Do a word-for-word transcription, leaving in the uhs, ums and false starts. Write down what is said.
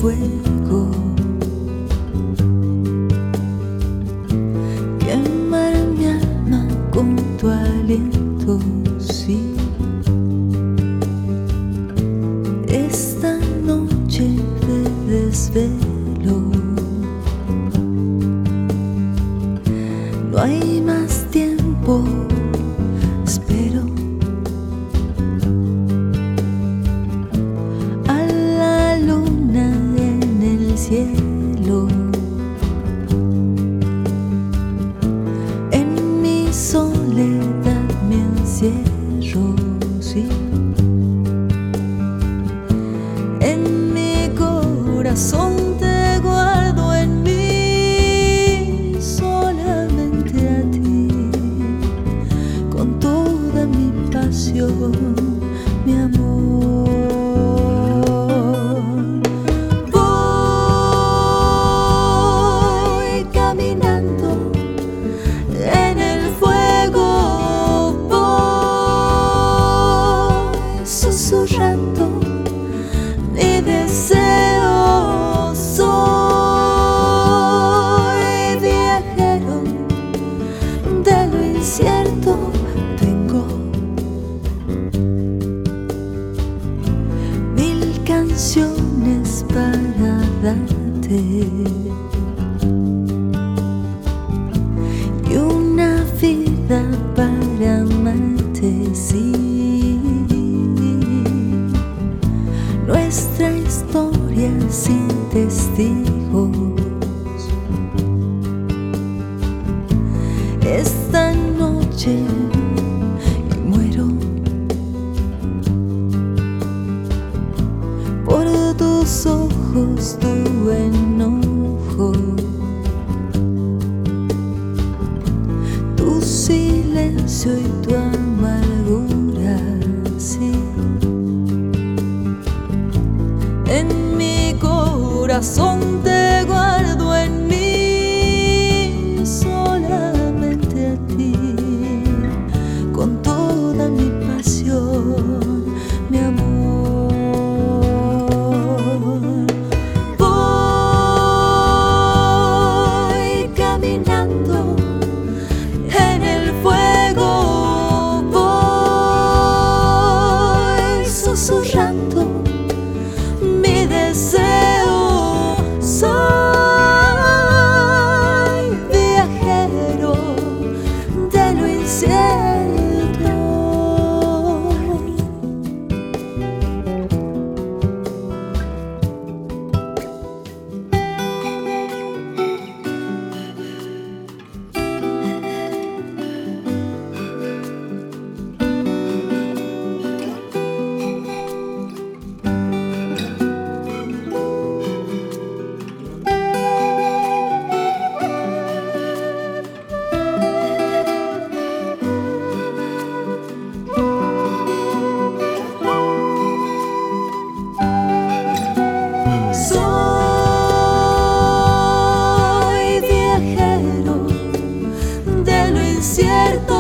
fuego, quemar mi alma con tu aliento, sí. Esta noche de desvelo, no hay más tiempo, espero a la luna en el cielo. En mi soledad me encierro, sí. En mi corazón te guardo, en mí solamente a ti, con toda mi pasión, mi amor. Voy caminando en el fuego, voy susurrando mi deseo, soy viajero de lo incierto, tengo mil canciones para darte y una vida para amarte, sí. Nuestra historia sin testigos, esta noche muero por tus ojos, tu enojo, tu silencio y tu amargura, sí. En mi corazón te guardo, en mí solamente a ti, con toda mi pasión, mi amor. Voy caminando en el fuego, voy susurrando mi deseo, soy viajero de lo incierto. Soy viajero de lo incierto.